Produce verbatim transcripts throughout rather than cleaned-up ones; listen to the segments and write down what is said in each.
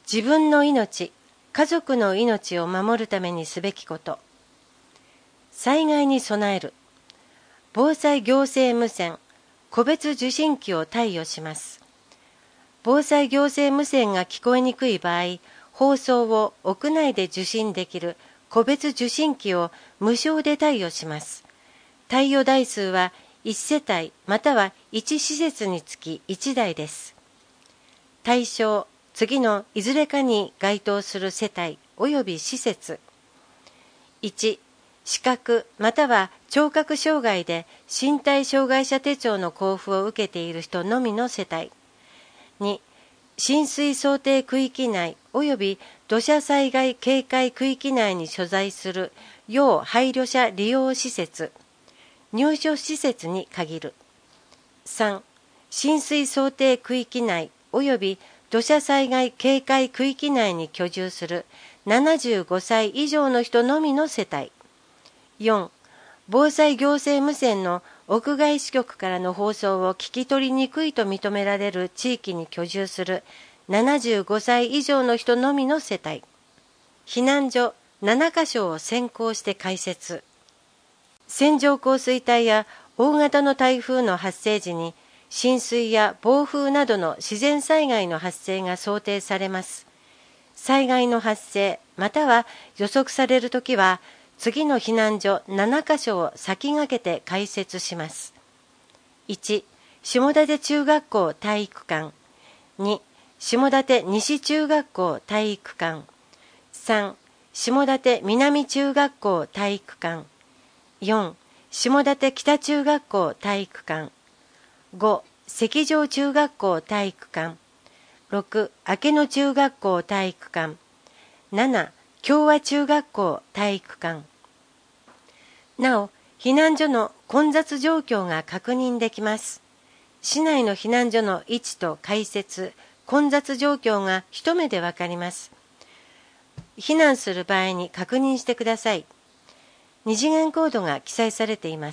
自分の命、家族の命を守るためにすべきこと。災害に備える。防災行政無線、個別受信機を貸与します。防災行政無線が聞こえにくい場合、放送を屋内で受信できる個別受信機を無償で貸与します。貸与台数はいち世帯またはいち施設につきいちだいです。対象、次のいずれかに該当する世帯及び施設。いち、視覚または聴覚障害で身体障害者手帳の交付を受けている人のみの世帯。に、浸水想定区域内及び土砂災害警戒区域内に所在する要配慮者利用施設、入所施設に限る。さん、浸水想定区域内及び土砂災害警戒区域内に居住するななじゅうごさい以上の人のみの世帯。よん、防災行政無線の屋外支局からの放送を聞き取りにくいと認められる地域に居住するななじゅうごさい以上の人のみの世帯。避難所ななかしょを先行して開設。線状降水帯や大型の台風の発生時に浸水や暴風などの自然災害の発生が想定されます。災害の発生または予測されるときは、次の避難所ななかしょを先駆けて開設します。いち、下館中学校体育館。に、下館西中学校体育館。さん、下館南中学校体育館。よん、下館北中学校体育館。ご、石城中学校体育館。ろく、明野中学校体育館。なな、共和中学校体育館。なお、避難所の混雑状況が確認できます。市内の避難所の位置と開設、混雑状況が一目でわかります。避難する場合に確認してください。二次元コードが記載されています。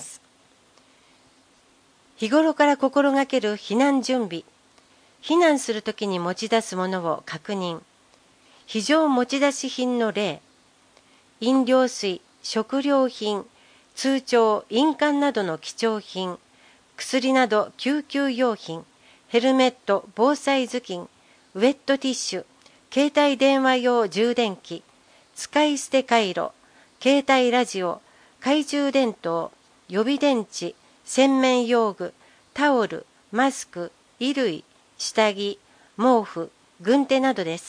日頃から心がける避難準備。避難するときに持ち出すものを確認。非常持ち出し品の例。飲料水、食料品、通帳、印鑑などの貴重品、薬など救急用品、ヘルメット、防災頭巾、ウェットティッシュ、携帯電話用充電器、使い捨てカイロ、携帯ラジオ、懐中電灯、予備電池、洗面用具、タオル、マスク、衣類、下着、毛布、軍手などです。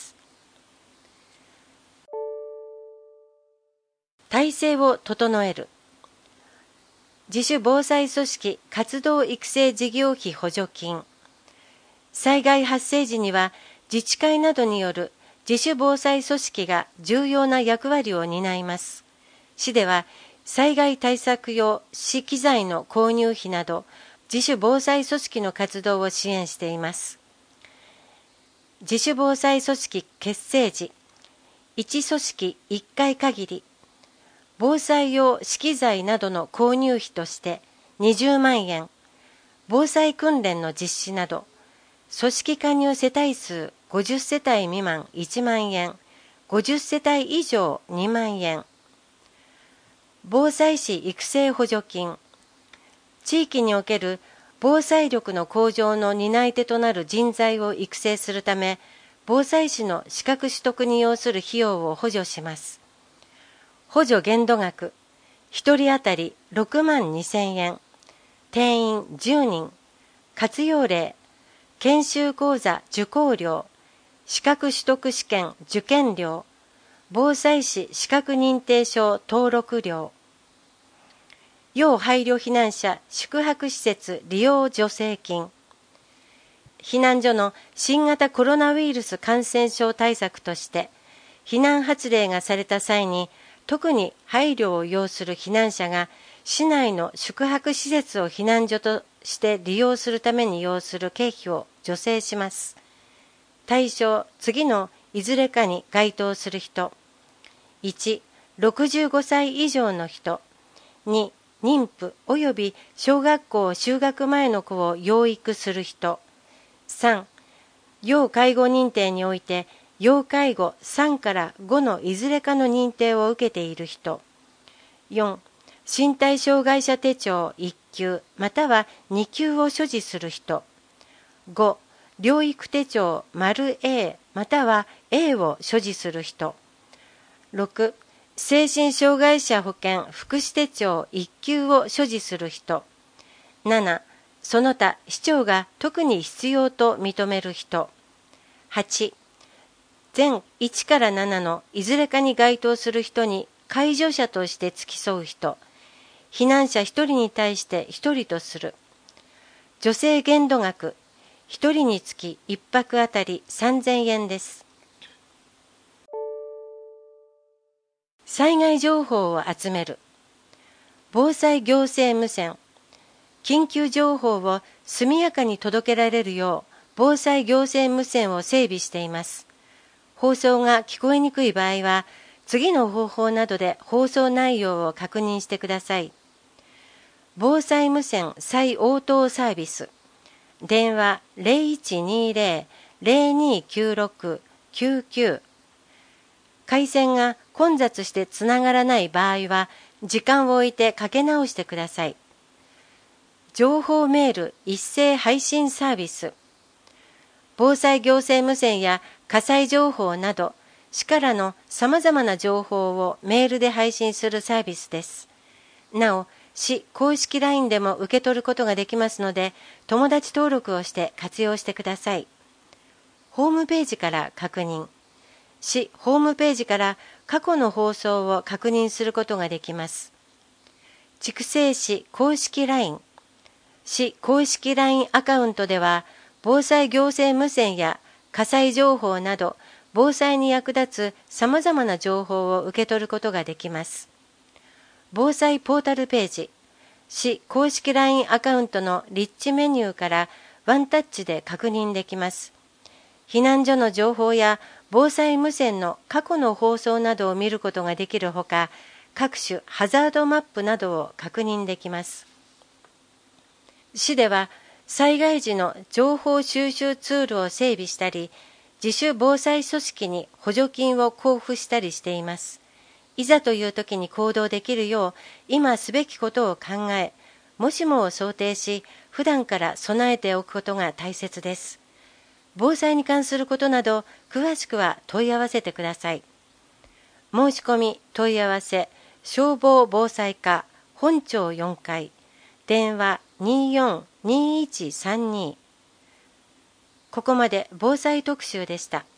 体制を整える。自主防災組織活動育成事業費補助金。災害発生時には自治会などによる自主防災組織が重要な役割を担います。市では災害対策用市機材の購入費など自主防災組織の活動を支援しています。自主防災組織結成時、いち組織いっかい限り、防災用資機材などの購入費としてにじゅうまんえん、防災訓練の実施など、組織加入世帯数ごじゅっせたい未満いちまんえん、ごじゅっせたい以上にまんえん。防災士育成補助金。地域における防災力の向上の担い手となる人材を育成するため、防災士の資格取得に要する費用を補助します。補助限度額、ひとり当たりろくまんにせんえん、定員じゅうにん、活用例、研修講座受講料、資格取得試験受験料、防災士資格認定証登録料、要配慮避難者宿泊施設利用助成金。避難所の新型コロナウイルス感染症対策として、避難発令がされた際に、特に配慮を要する避難者が、市内の宿泊施設を避難所として利用するために要する経費を助成します。対象、次のいずれかに該当する人。いち、ろくじゅうごさい以上の人。に、妊婦及び小学校就学前の子を養育する人。さん、要介護認定において要介護さんからごのいずれかの認定を受けている人。よん、身体障害者手帳いっきゅうまたはにきゅうを所持する人。ご、療育手帳 ○A または A を所持する人。ろく、精神障害者保険福祉手帳いっきゅうを所持する人。なな、その他市長が特に必要と認める人。はち、全いちからななのいずれかに該当する人に介助者として付き添う人。避難者ひとりに対してひとりとする。助成限度額、ひとりにつきいっぱくあたりさんぜんえんです。災害情報を集める。防災行政無線。緊急情報を速やかに届けられるよう、防災行政無線を整備しています。放送が聞こえにくい場合は、次の方法などで放送内容を確認してください。防災無線再応答サービス。電話 ゼロいちにゼロ ゼロにきゅうろく きゅうきゅう。回線が混雑してつながらない場合は、時間を置いてかけ直してください。情報メール一斉配信サービス。防災行政無線や火災情報など、市からのさまざまな情報をメールで配信するサービスです。なお、市公式 ライン でも受け取ることができますので、友達登録をして活用してください。ホームページから確認。市ホームページから過去の放送を確認することができます。筑西市公式 ライン。市公式 ライン アカウントでは、防災行政無線や火災情報など、防災に役立つさまざまな情報を受け取ることができます。防災ポータルページ。市公式 ライン アカウントのリッチメニューからワンタッチで確認できます。避難所の情報や防災無線の過去の放送などを見ることができるほか、各種ハザードマップなどを確認できます。市では災害時の情報収集ツールを整備したり、自主防災組織に補助金を交付したりしています。いざという時に行動できるよう、今すべきことを考え、もしもを想定し、普段から備えておくことが大切です。防災に関することなど、詳しくは問い合わせてください。申し込み、問い合わせ、消防防災課、本町よんかい、電話にーよん にーいちさんに。ここまで防災特集でした。